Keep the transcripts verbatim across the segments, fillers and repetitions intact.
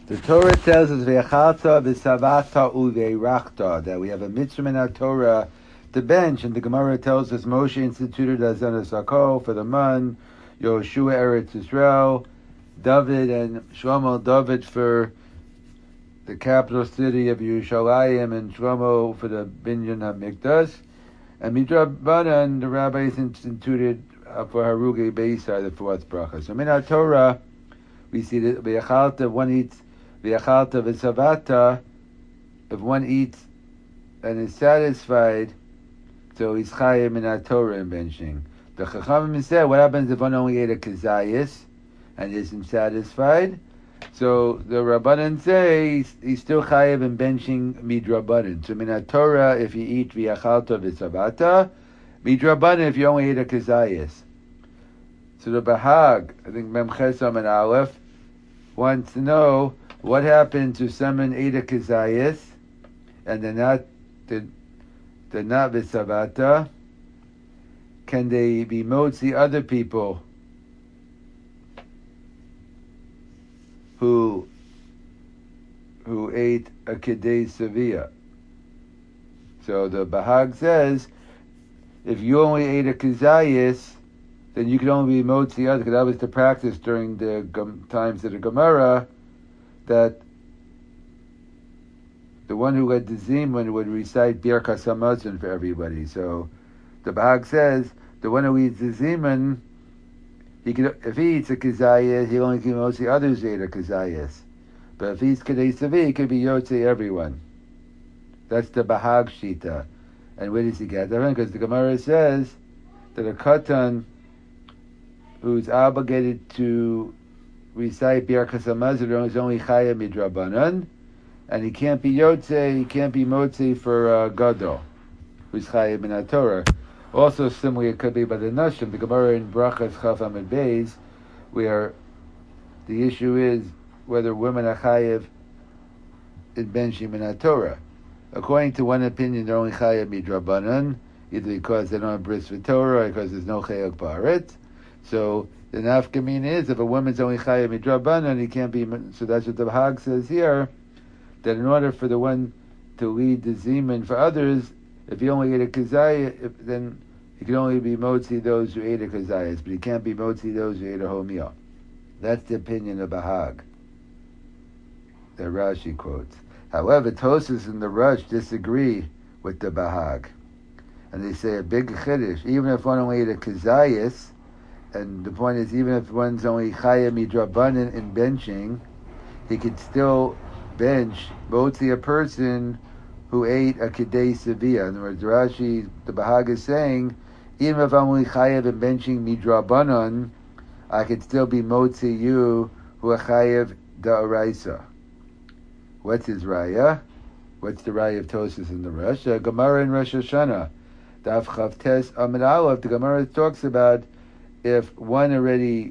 The Torah tells us ve'achalta v'savata uve'rachta, that we have a mitzvah in our Torah to bench, and the Gemara tells us Moshe instituted Azana Sako for the man, Yoshua Eretz Yisrael, David and Shlomo David for the capital city of Yerushalayim, and Shlomo for the Binyan HaMikdash, and Midrabanan, the rabbis instituted uh, for Harugi Beisar, the fourth bracha. So in our Torah, we see that ve'achalta, one eats ve'achalta v'savata, if one eats and is satisfied, so he's chayim in our Torah in benching. The Chachamim said, what happens if one only ate a kazayis and isn't satisfied? So the Rabbanan say he's, he's still chayiv in benching midrabanan. So in our Torah, if you eat ve'achalta v'savata, midrabanan if you only ate a kazayis. So the Bahag, I think Mem Chesam and Aleph, wants to know what happened to someone ate a kazayis and they're not they're, they're not v'savata. Can they be motzi other people who who ate a kedei sevilla? So the Bahag says, if you only ate a kazayis, then you could only be motzi other, because that was the practice during the gum, times of the Gemara, that the one who had the zimun would recite Birkas Hamazon for everybody. So the Bahag says the one who eats the zimun, he could, if he eats a kazayas, he only can motzi others who ate a kazayas. But if he eats kedei sevi, he could be yotze everyone. That's the Bahag shita. And where does he get that from? Because the Gemara says that a katan who's obligated to recite Birkas Hamazon is only chaya midrabanan, and he can't be yotze, he can't be motzi for uh, gadol, who's chaya min Torah. Also, similarly, it could be by the nashim. The Gemara in Brachas Chaf Amid Beis, where the issue is whether women are chayiv in benching min Torah. According to one opinion, they're only chayiv midrabanan, either because they don't have bris v'Torah or because there's no chayok ba'aretz. So the nafkamina is if a woman's only chayav midrabanan, he can't be. So that's what the Bahag says here, that in order for the one to lead the zimun for others, if he only ate a kazayah, then he can only be motzi those who ate a kazayas, but he can't be motzi those who ate a whole meal. That's the opinion of Bahag that Rashi quotes. However, Tosas and the Rush disagree with the Bahag, and they say a big chiddush. Even if one only ate a kazayas, and the point is, even if one's only chaya midrabanan in benching, he could still bench motzi a person who ate a kedei sevilla. In other words, Rashi, the Bahag is saying, even if I'm only chayav in benching midrabanan, I could still be motzi you who are chayav da'araisa. What's his raya? What's the raya of Tosas in the Rosh? Uh, Gemara in Rosh Hashanah, Daf Chavtes Amid Aleph, the Gemara talks about if one already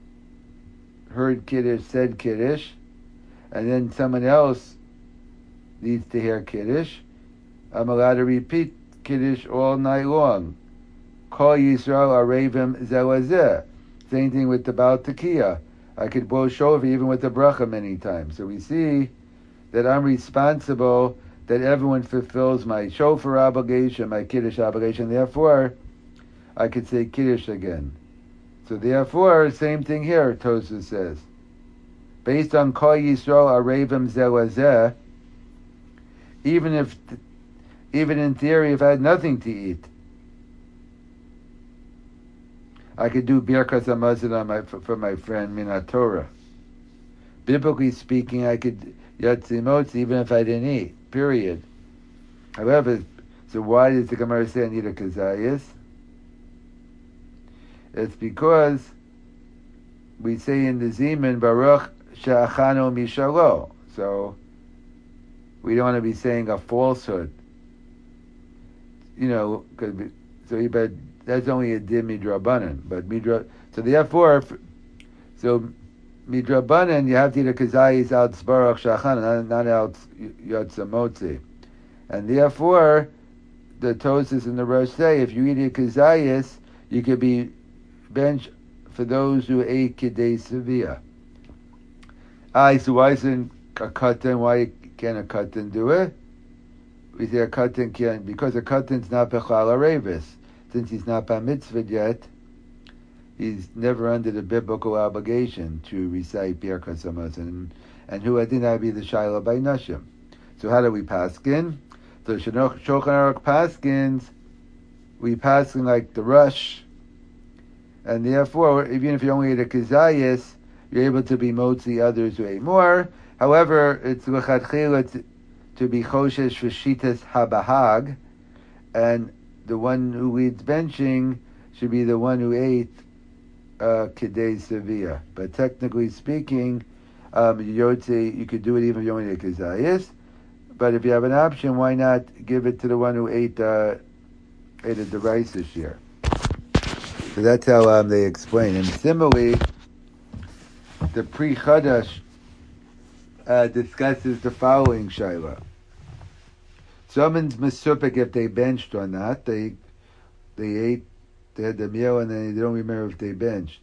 heard Kiddush, said Kiddush, and then someone else needs to hear Kiddush, I'm allowed to repeat Kiddush all night long. Kol Yisrael Arevim Zelazeh. Same thing with the Baal Tekiah. I could blow shofar even with the bracha many times. So we see that I'm responsible, that everyone fulfills my shofar obligation, my Kiddush obligation. Therefore, I could say Kiddush again. So therefore, same thing here, Tosfos says. Based on Kol Yisrael Arevim Zelazeh, even if, even in theory, if I had nothing to eat, I could do Birkas Hamazon my, for, for my friend Min Torah. Biblically speaking, I could Yatsi Motzi even if I didn't eat, period. However, so why does the Gemara say I need a kazayas? It's because we say in the Zimun, Baruch Sha'achano Mishalo. So we don't want to be saying a falsehood. You know, cause, so but that's only a dim midrabanan. But midra, so therefore, so midrabanan, you have to eat a kazayis out Baruch Sha'achano, not, not out Yatzamotzi. And therefore, the Tosas and the Rosh say, if you eat a kazayis, you could be bench for those who ate Kedei Sevilla. I so why isn't a katan, why can't a katan do it? We say a katan can, because a katan's not bechal arevis. Since he's not bar mitzvah yet, he's never under the biblical obligation to recite Birkas Hamazon. And who did not be the Shaila by Nashim. So how do we paskin? So Shulchan Aruch paskins, we paskin like the rush, and therefore, even if you only ate a kizayis, you're able to be motzi others who ate more. However, it's l'chadchila to be choshesh for shitas habahag, and the one who leads benching should be the one who ate uh, kidei sevilla. But technically speaking, um, yotze, you could do it even if you only ate kizayis. But if you have an option, why not give it to the one who ate uh, ate a device this year? So that's how um, they explain. And similarly, the Pri Chadash uh, discusses the following shaila. Someone's mesupik if they benched or not. They they ate, they had the meal, and then they don't remember if they benched.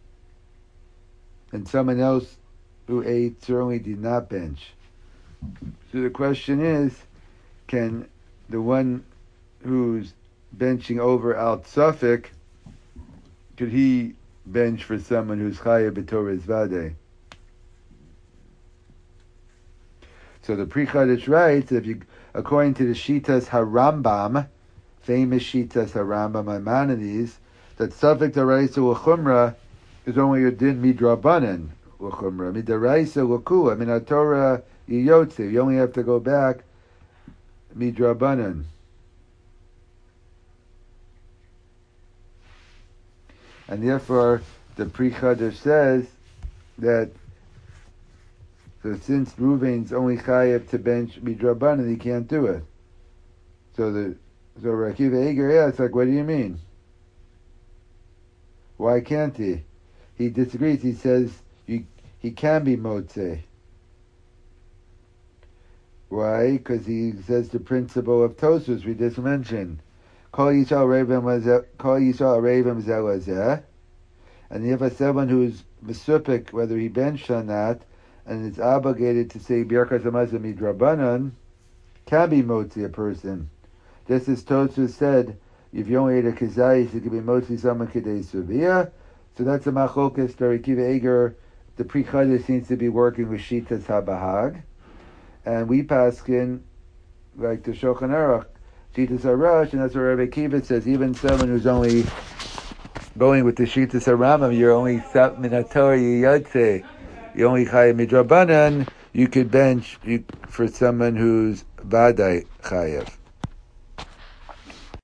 And someone else who ate certainly did not bench. So the question is, can the one who's benching over Al Tzafik, could he bench for someone who's Chaya B'Torah Zvadeh? So the Pri Chadash writes, if you, according to the Shitas HaRambam, famous Shitas HaRambam Maimonides, that Tzafik D'Oraisa L'Chumra is only a din midrabanan L'Chumra, midaraisa L'Kula, min HaTorah Yiyotze. You only have to go back midrabanan. And therefore, the Pri Chadash says that so since Reuven's only chayav to bench midrabanan, he can't do it. So the so Rakiva Eger asks, like, what do you mean? Why can't he? He disagrees. He says you, he can be motzeh. Why? Because he says the principle of Tosfos we just mentioned. Kol Yisrael Reivim Kol Yisrael Reivim Zelazeh. And you have someone who's mesupik, whether he benched or not, and is obligated to say Birkas Hamazon midrabanan, can be motzi a person. Just as Tosfos said, if you only ate a kizayis, it could be motzi someone kidei sevilla. So that's a machlokas. Rakiva Eger, the Pri Chadash seems to be working with shitas habahag, and we paskin like the Shulchan Aruch, shitas harash, and that's where Rabbi Akiva says even someone who's only going with the shitas haramam, you're only sat min haTorah yiyotze. You only chayav midrabanan, you could bench you, for someone who's vadai chayav.